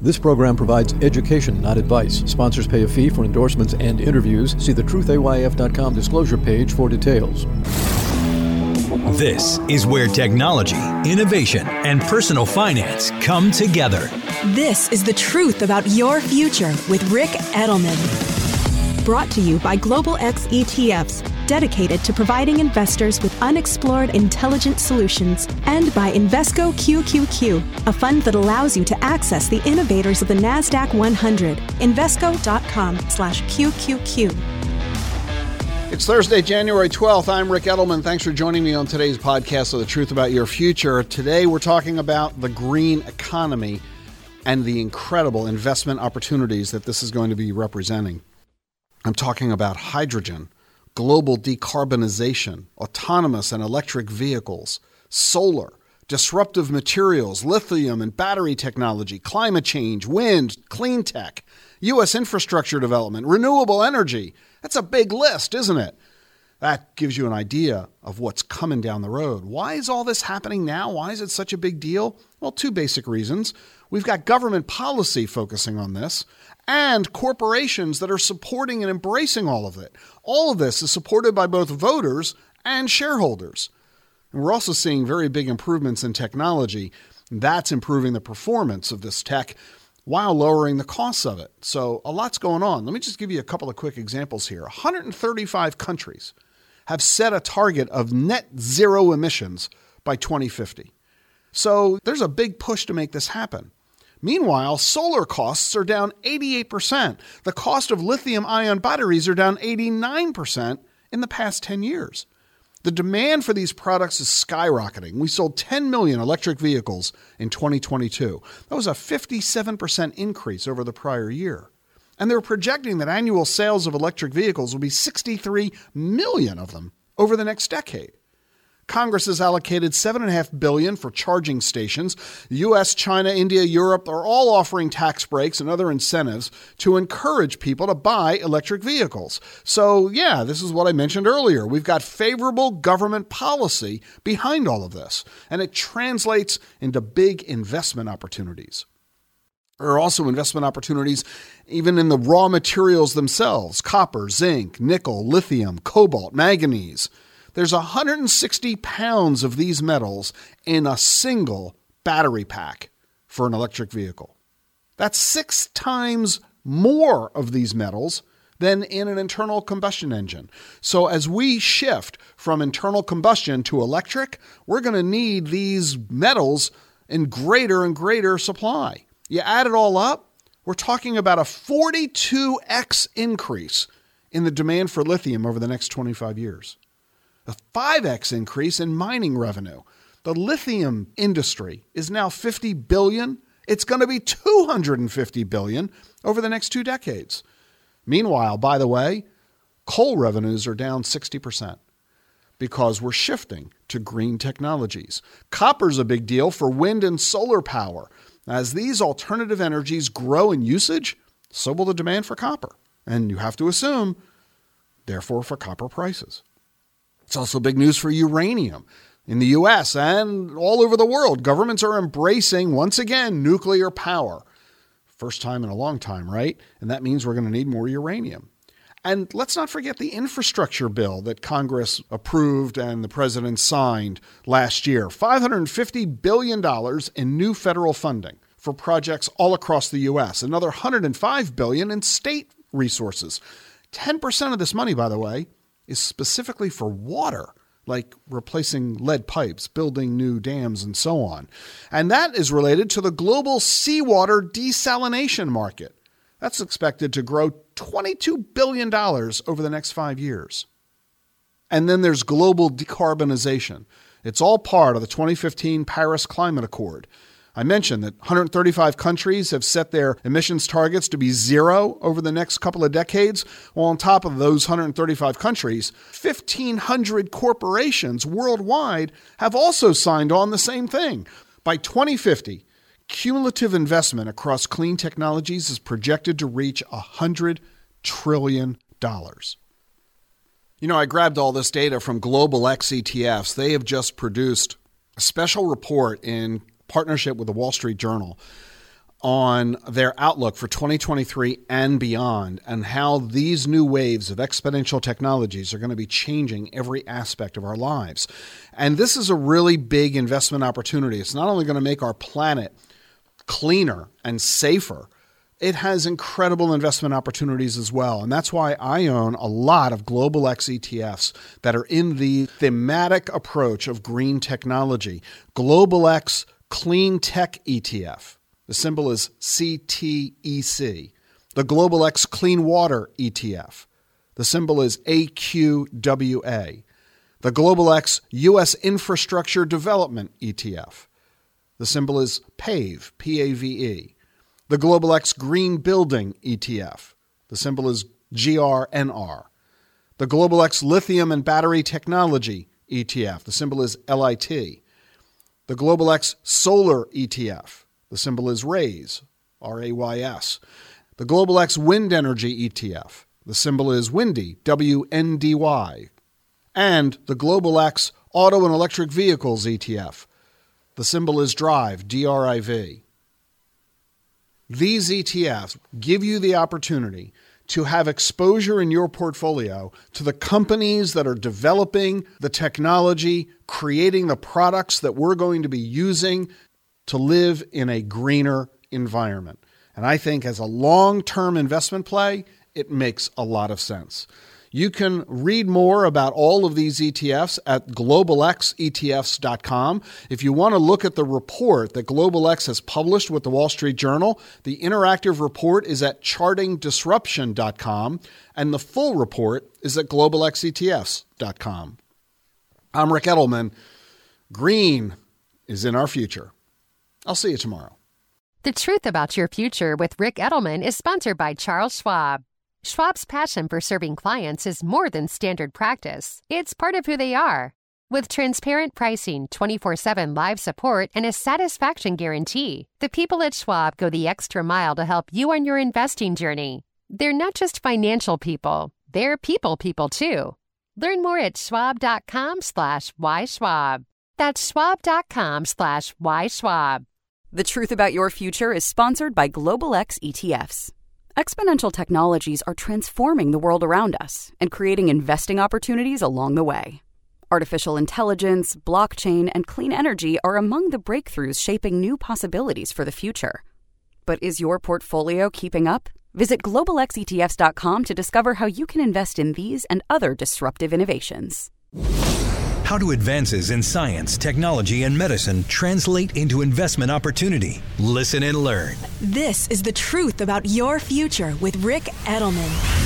This program provides education, not advice. Sponsors pay a fee for endorsements and interviews. See the truthayf.com disclosure page for details. This is where technology, innovation, and personal finance come together. This is The Truth About Your Future with Ric Edelman. Brought to you by Global X ETFs, dedicated to providing investors with unexplored intelligent solutions, and by Invesco QQQ, a fund that allows you to access the innovators of the NASDAQ 100. Invesco.com/QQQ. It's Thursday, January 12th. I'm Ric Edelman. Thanks for joining me on today's podcast of The Truth About Your Future. Today, we're talking about the green economy and the incredible investment opportunities that this is going to be representing. I'm talking about hydrogen, global decarbonization, autonomous and electric vehicles, solar, disruptive materials, lithium and battery technology, climate change, wind, clean tech, U.S. infrastructure development, renewable energy. That's a big list, isn't it? That gives you an idea of what's coming down the road. Why is all this happening now? Why is it such a big deal? Well, two basic reasons. We've got government policy focusing on this and corporations that are supporting and embracing all of it. All of this is supported by both voters and shareholders. And we're also seeing very big improvements in technology. That's improving the performance of this tech while lowering the costs of it. So a lot's going on. Let me just give you a couple of quick examples here. 135 countries have set a target of net zero emissions by 2050. So there's a big push to make this happen. Meanwhile, solar costs are down 88%. The cost of lithium-ion batteries are down 89% in the past 10 years. The demand for these products is skyrocketing. We sold 10 million electric vehicles in 2022. That was a 57% increase over the prior year. And they're projecting that annual sales of electric vehicles will be 63 million of them over the next decade. Congress has allocated $7.5 billion for charging stations. The U.S., China, India, Europe are all offering tax breaks and other incentives to encourage people to buy electric vehicles. So, yeah, this is what I mentioned earlier. We've got favorable government policy behind all of this, and it translates into big investment opportunities. There are also investment opportunities even in the raw materials themselves: copper, zinc, nickel, lithium, cobalt, manganese. There's 160 pounds of these metals in a single battery pack for an electric vehicle. That's 6 times more of these metals than in an internal combustion engine. So as we shift from internal combustion to electric, we're going to need these metals in greater and greater supply. You add it all up, we're talking about a 42x increase in the demand for lithium over the next 25 years. A 5x increase in mining revenue. The lithium industry is now $50 billion. It's going to be $250 billion over the next 2 decades. Meanwhile, by the way, coal revenues are down 60% because we're shifting to green technologies. Copper's a big deal for wind and solar power. As these alternative energies grow in usage, so will the demand for copper. And you have to assume, therefore, for copper prices. It's also big news for uranium. In the U.S. and all over the world, governments are embracing, once again, nuclear power. First time in a long time, right? And that means we're going to need more uranium. And let's not forget the infrastructure bill that Congress approved and the president signed last year. $550 billion in new federal funding for projects all across the U.S. Another $105 billion in state resources. 10% of this money, by the way, is specifically for water, like replacing lead pipes, building new dams, and so on. And that is related to the global seawater desalination market. That's expected to grow $22 billion over the next 5 years. And then there's global decarbonization. It's all part of the 2015 Paris Climate Accord. I mentioned that 135 countries have set their emissions targets to be zero over the next couple of decades. Well, on top of those 135 countries, 1,500 corporations worldwide have also signed on the same thing. By 2050, cumulative investment across clean technologies is projected to reach $100 trillion. You know, I grabbed all this data from Global X ETFs. They have just produced a special report in partnership with the Wall Street Journal on their outlook for 2023 and beyond, and how these new waves of exponential technologies are going to be changing every aspect of our lives. And this is a really big investment opportunity. It's not only going to make our planet cleaner and safer, it has incredible investment opportunities as well. And that's why I own a lot of Global X ETFs that are in the thematic approach of green technology. Global X Clean Tech ETF. The symbol is CTEC. The Global X Clean Water ETF. The symbol is AQWA. The Global X U.S. Infrastructure Development ETF. The symbol is PAVE, P-A-V-E. The Global X Green Building ETF. The symbol is GRNR. The Global X Lithium and Battery Technology ETF. The symbol is LIT. The Global X Solar ETF. The symbol is RAYS, R-A-Y-S. The Global X Wind Energy ETF. The symbol is WINDY, W-N-D-Y. And the Global X Auto and Electric Vehicles ETF. The symbol is DRIVE, D-R-I-V. These ETFs give you the opportunity to have exposure in your portfolio to the companies that are developing the technology, creating the products that we're going to be using to live in a greener environment. And I think as a long-term investment play, it makes a lot of sense. You can read more about all of these ETFs at globalxetfs.com. If you want to look at the report that Global X has published with the Wall Street Journal, the interactive report is at chartingdisruption.com, and the full report is at globalxetfs.com. I'm Ric Edelman. Green is in our future. I'll see you tomorrow. The Truth About Your Future with Ric Edelman is sponsored by Charles Schwab. Schwab's passion for serving clients is more than standard practice. It's part of who they are. With transparent pricing, 24/7 live support, and a satisfaction guarantee, the people at Schwab go the extra mile to help you on your investing journey. They're not just financial people. They're people too. Learn more at schwab.com/whyschwab. That's schwab.com/whyschwab. The Truth About Your Future is sponsored by Global X ETFs. Exponential technologies are transforming the world around us and creating investing opportunities along the way. Artificial intelligence, blockchain, and clean energy are among the breakthroughs shaping new possibilities for the future. But is your portfolio keeping up? Visit globalxetfs.com to discover how you can invest in these and other disruptive innovations. How do advances in science, technology, and medicine translate into investment opportunity? Listen and learn. This is The Truth About Your Future with Ric Edelman.